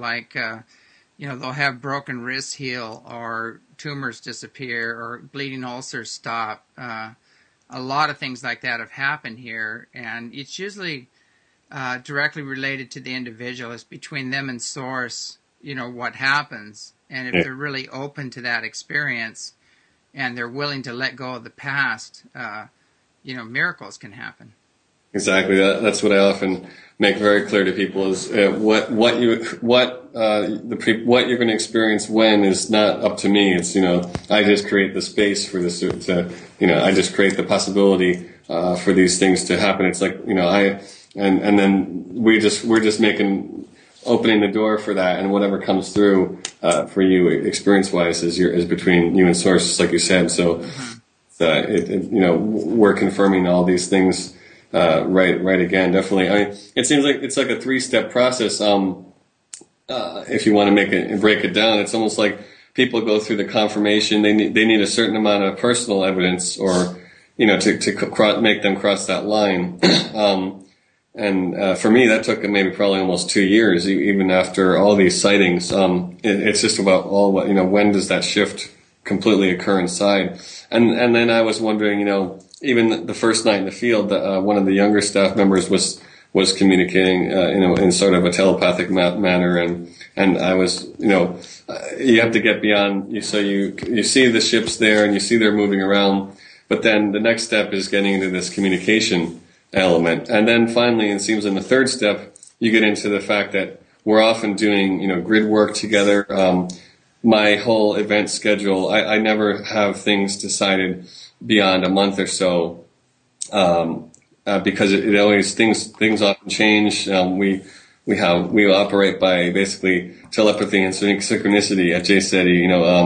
they'll have broken wrists heal or tumors disappear or bleeding ulcers stop. A lot of things like that have happened here, and it's usually directly related to the individual. It's between them and Source, what happens. And if they're really open to that experience and they're willing to let go of the past, miracles can happen. Exactly. That's what I often make very clear to people is what you're going to experience when is not up to me. It's I just create the space for this to I just create the possibility for these things to happen. It's like and then we're just opening the door for that, and whatever comes through for you experience wise is between you and Source, just like you said. So we're confirming all these things. Right again, definitely. It seems like it's like a 3-step process. If you want to break it down, it's almost like people go through the confirmation. They need a certain amount of personal evidence, or to make them cross that line. And for me, that took probably almost 2 years, even after all these sightings. It's just about when does that shift completely occur inside? And then I was wondering, even the first night in the field, one of the younger staff members was communicating, in sort of a telepathic manner, and I was, you have to get beyond. So you see the ships there, and you see they're moving around, but then the next step is getting into this communication element, and then finally, it seems in the third step, you get into the fact that we're often doing, grid work together. My whole event schedule, I never have things decided beyond a month or so, because it always things often change. we operate by basically telepathy and synchronicity at JSETI.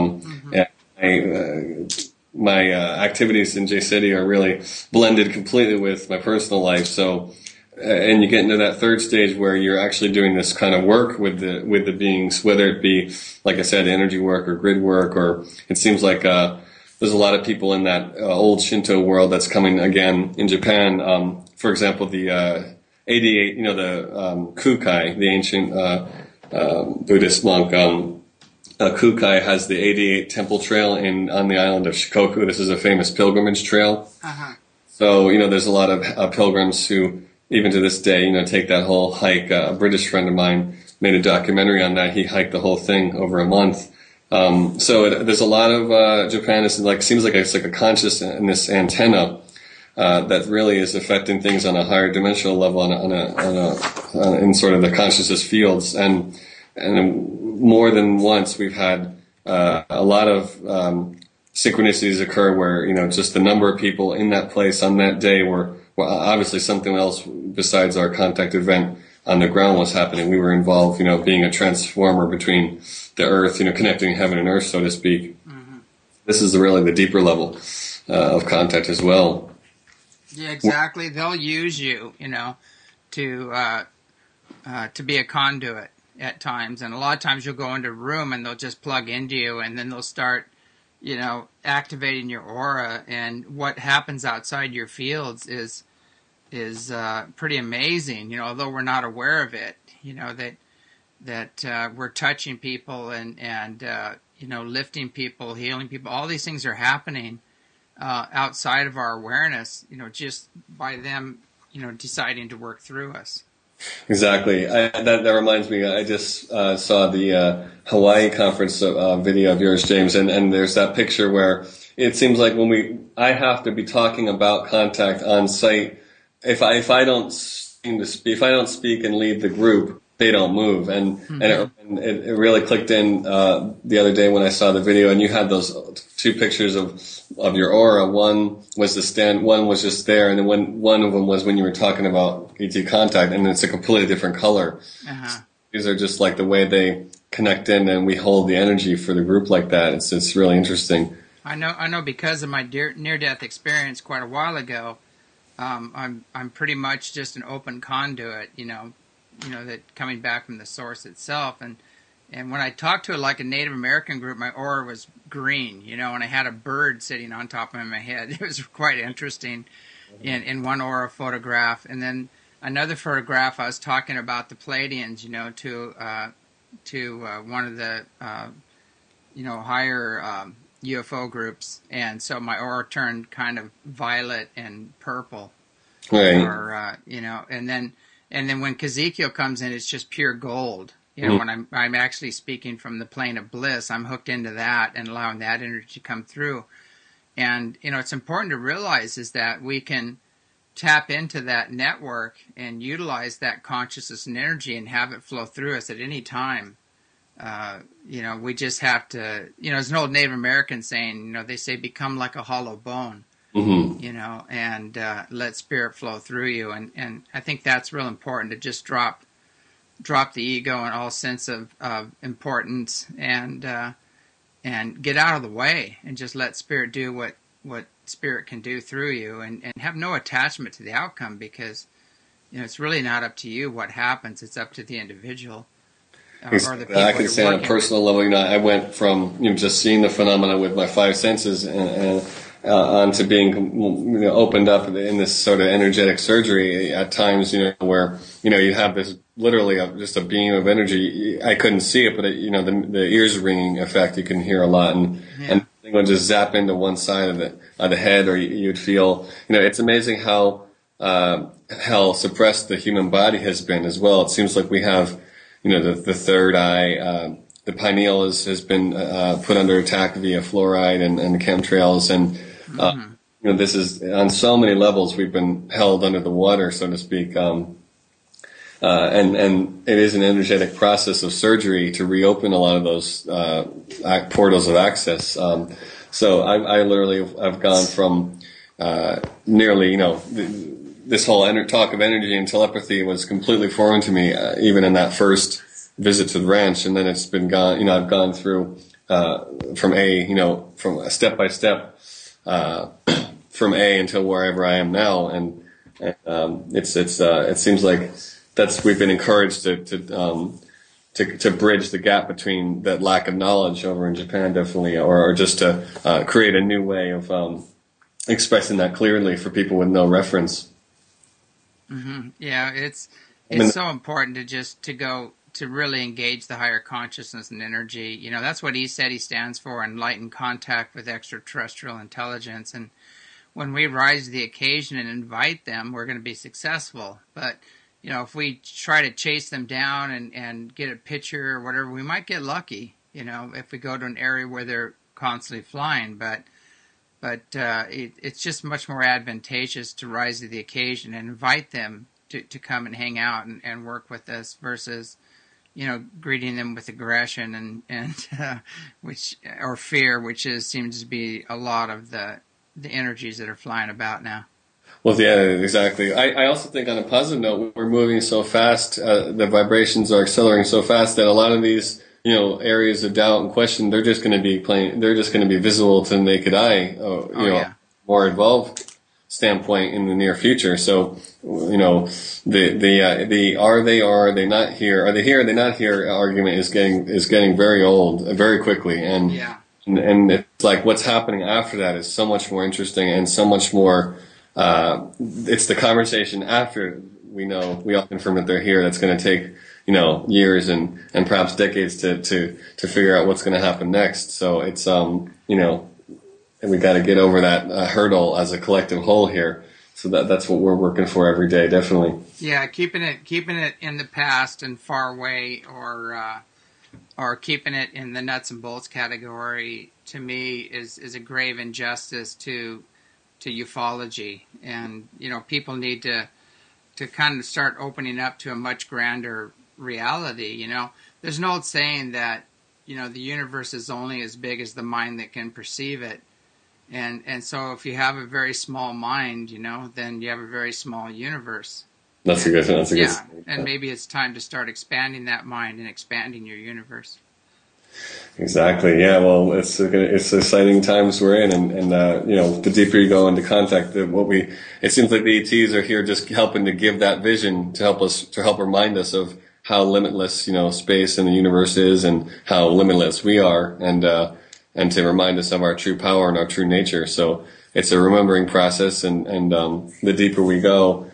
My activities in JSETI are really blended completely with my personal life. So, and you get into that third stage where you're actually doing this kind of work with the beings, whether it be, like I said, energy work or grid work, or it seems like there's a lot of people in that old Shinto world that's coming again in Japan. For example, the 88, the Kukai, the ancient Buddhist monk. Kukai has the 88 Temple Trail on the island of Shikoku. This is a famous pilgrimage trail. Uh-huh. So, there's a lot of pilgrims who, even to this day, take that whole hike. A British friend of mine made a documentary on that. He hiked the whole thing over a month. There's a lot of Japan is seems like it's like a consciousness antenna that really is affecting things on a higher dimensional level in sort of the consciousness fields. And more than once we've had a lot of synchronicities occur where just the number of people in that place on that day were obviously something else besides our contact event on the ground was happening. We were involved, being a transformer between the earth, connecting heaven and earth, so to speak. Mm-hmm. This is really the deeper level of contact as well. Yeah, exactly. They'll use you, to be a conduit at times, and a lot of times you'll go into a room and they'll just plug into you, and then they'll start, activating your aura, and what happens outside your fields is pretty amazing. Although we're not aware of it, that we're touching people and lifting people, healing people. All these things are happening outside of our awareness, just by them, deciding to work through us. Exactly. That reminds me, I just saw the Hawaii conference video of yours, James, and there's that picture where it seems like I have to be talking about contact on site. If I don't speak and lead the group, they don't move. And it really clicked in the other day when I saw the video, and you had those two pictures of your aura. One was one was just there, and then one of them was when you were talking about ET contact, and it's a completely different color. Uh-huh. These are just like the way they connect in, and we hold the energy for the group like that. It's really interesting. I know because of my near-death experience quite a while ago. I'm pretty much just an open conduit, that coming back from the source itself. And when I talked to a Native American group, my aura was green, and I had a bird sitting on top of my head. It was quite interesting in one aura photograph. And then another photograph, I was talking about the Pleiadians, to one of the, higher UFO groups. And so my aura turned kind of violet and purple. Right. Or, and then when Ezekiel comes in, it's just pure gold. When I'm actually speaking from the plane of bliss, I'm hooked into that and allowing that energy to come through. And, it's important to realize is that we can tap into that network and utilize that consciousness and energy and have it flow through us at any time. We just have to, there's an old Native American saying, they say, become like a hollow bone. Mm-hmm. And let spirit flow through you. And I think that's real important, to just drop the ego and all sense of importance and get out of the way and just let spirit do what spirit can do through you, and have no attachment to the outcome, because it's really not up to you what happens. It's up to the individual. Or the people I can say on a personal level, I went from just seeing the phenomena with my five senses and onto being opened up in this sort of energetic surgery at times, where you have this literally just a beam of energy. I couldn't see it, but the ears ringing effect, you can hear a lot, and it would just zap into one side of the head, or you'd feel it's amazing how suppressed the human body has been as well. It seems like we have the third eye. The pineal has been put under attack via fluoride and the chemtrails, and this is on so many levels. We've been held under the water, so to speak, and it is an energetic process of surgery to reopen a lot of those portals of access. So I literally have gone from nearly this whole talk of energy and telepathy was completely foreign to me, even in that first visit to the ranch. And then it's been gone, I've gone through, from from step by step, from A until wherever I am now. And it seems like we've been encouraged to bridge the gap between that lack of knowledge over in Japan, definitely, or just to create a new way of expressing that clearly for people with no reference. Mm-hmm. Yeah, it's so important to really engage the higher consciousness and energy. That's what ECETI stands for, enlightened contact with extraterrestrial intelligence. And when we rise to the occasion and invite them, we're going to be successful. But if we try to chase them down and get a picture or whatever, we might get lucky, if we go to an area where they're constantly flying. But it's just much more advantageous to rise to the occasion and invite them to come and hang out and work with us versus, greeting them with aggression and or fear, which seems to be a lot of the energies that are flying about now. Well, yeah, exactly. I also think on a positive note, we're moving so fast, the vibrations are accelerating so fast that a lot of these, areas of doubt and question, they're just going to be visible to the naked eye, more evolved standpoint in the near future. So, the are they not here? Are they here? Are they not here? Argument is getting very old very quickly. And it's like what's happening after that is so much more interesting and so much more, it's the conversation after we all confirm that they're here that's going to take, years and perhaps decades to figure out what's going to happen next. So it's, and we got to get over that hurdle as a collective whole here. So that's what we're working for every day, definitely. Yeah, keeping it in the past and far away, or keeping it in the nuts and bolts category, to me is a grave injustice to ufology. And people need to kind of start opening up to a much grander reality. There's an old saying that the universe is only as big as the mind that can perceive it. And so if you have a very small mind, then you have a very small universe. That's a good. Yeah, and maybe it's time to start expanding that mind and expanding your universe. Exactly. Yeah. Well, it's exciting times we're in, and the deeper you go into contact, it seems like the ETs are here just helping to give that vision to help remind us of how limitless space and the universe is, and how limitless we are, and to remind us of our true power and our true nature. So it's a remembering process, and the deeper we go,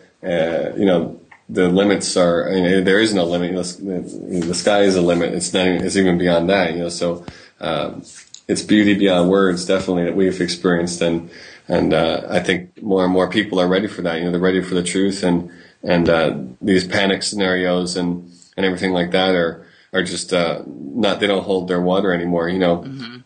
the limits are, there is no limit. The sky is a limit. It's even beyond that, so, it's beauty beyond words, definitely, that we've experienced. And I think more and more people are ready for that. They're ready for the truth, and these panic scenarios and everything like that are just, they don't hold their water anymore, Mm-hmm.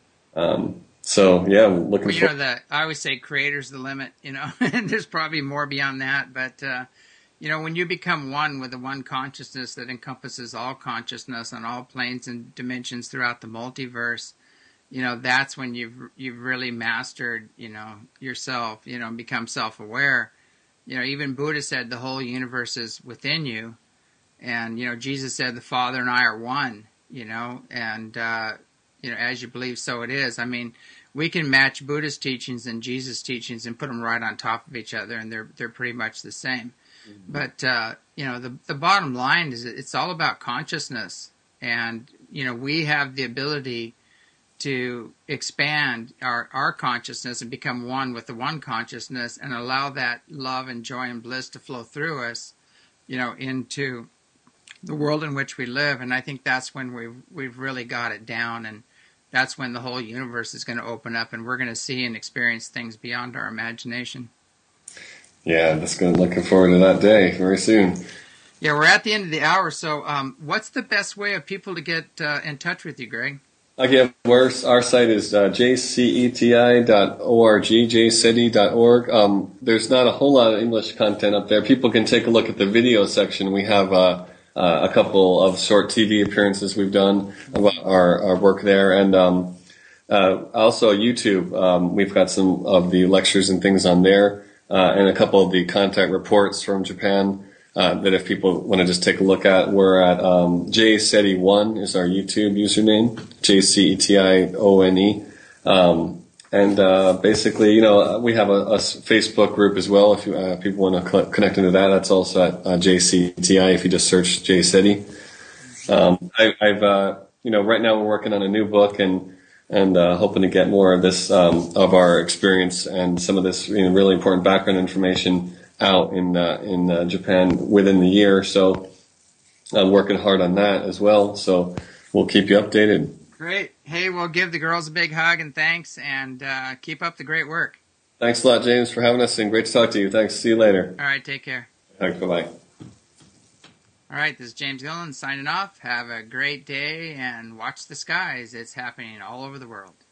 So yeah, looking for. I always say creator's the limit, and there's probably more beyond that, but, when you become one with the one consciousness that encompasses all consciousness on all planes and dimensions throughout the multiverse, that's when you've really mastered, yourself, and become self-aware. Even Buddha said the whole universe is within you, and Jesus said the Father and I are one, and as you believe, so it is. I mean, we can match Buddha's teachings and Jesus' teachings and put them right on top of each other, and they're pretty much the same. Mm-hmm. But the bottom line is it's all about consciousness, and we have the ability to expand our consciousness and become one with the one consciousness, and allow that love and joy and bliss to flow through us, into the world in which we live. And I think that's when we've really got it down, and that's when the whole universe is going to open up, and we're going to see and experience things beyond our imagination. Yeah, looking forward to that day very soon. Yeah, we're at the end of the hour, so what's the best way of people to get in touch with you, Greg? Okay, our site is jceti.org, jceti.org. There's not a whole lot of English content up there. People can take a look at the video section. We have a couple of short TV appearances we've done about our work there, and also YouTube. We've got some of the lectures and things on there. and a couple of the contact reports from Japan that if people want to just take a look at. We're at JSETI1 is our YouTube username, JCETIONE. Basically, we have a Facebook group as well. If people want to connect into that, that's also at JCETI. If you just search JSETI. Right now we're working on a new book and hoping to get more of this of our experience and some of this really important background information out in Japan within the year. So I'm working hard on that as well. So we'll keep you updated. Great. Hey, we'll give the girls a big hug and thanks, and keep up the great work. Thanks a lot, James, for having us, and great to talk to you. Thanks. See you later. All right, take care. Thanks. Bye-bye. All right, this is James Gillen signing off. Have a great day and watch the skies. It's happening all over the world.